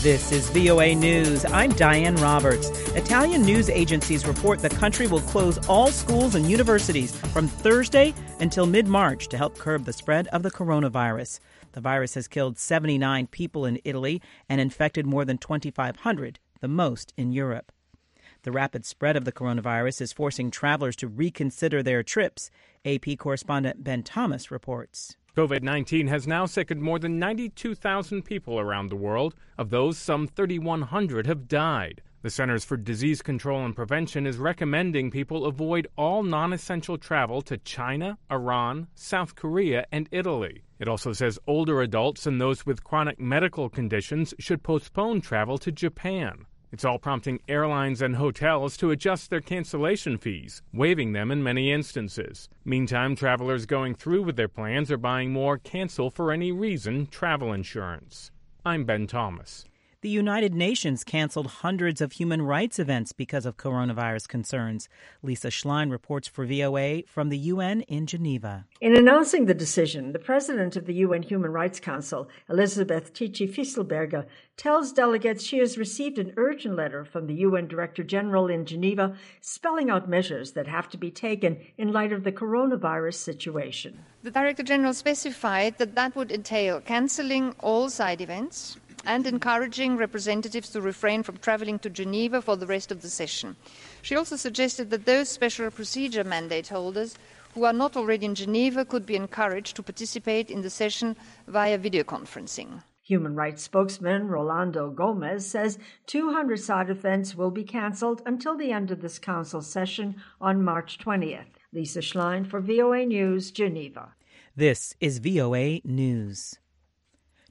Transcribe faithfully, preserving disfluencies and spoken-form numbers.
This is V O A News. I'm Diane Roberts. Italian news agencies report the country will close all schools and universities from Thursday until mid-March to help curb the spread of the coronavirus. The virus has killed seventy-nine people in Italy and infected more than twenty-five hundred, the most in Europe. The rapid spread of the coronavirus is forcing travelers to reconsider their trips. A P correspondent Ben Thomas reports. COVID nineteen has now sickened more than ninety-two thousand people around the world. Of those, some three thousand one hundred have died. The Centers for Disease Control and Prevention is recommending people avoid all non-essential travel to China, Iran, South Korea, and Italy. It also says older adults and those with chronic medical conditions should postpone travel to Japan. It's all prompting airlines and hotels to adjust their cancellation fees, waiving them in many instances. Meantime, travelers going through with their plans are buying more cancel for any reason travel insurance. I'm Ben Thomas. The United Nations canceled hundreds of human rights events because of coronavirus concerns. Lisa Schlein reports for V O A from the U N in Geneva. In announcing the decision, the president of the U N Human Rights Council, Elisabeth Tichy-Fisselberger, tells delegates she has received an urgent letter from the U N Director General in Geneva spelling out measures that have to be taken in light of the coronavirus situation. The Director General specified that that would entail cancelling all side events and encouraging representatives to refrain from travelling to Geneva for the rest of the session. She also suggested that those special procedure mandate holders who are not already in Geneva could be encouraged to participate in the session via video conferencing. Human rights spokesman Rolando Gomez says two hundred side events will be cancelled until the end of this council session on March twentieth. Lisa Schlein for V O A News, Geneva. This is V O A News.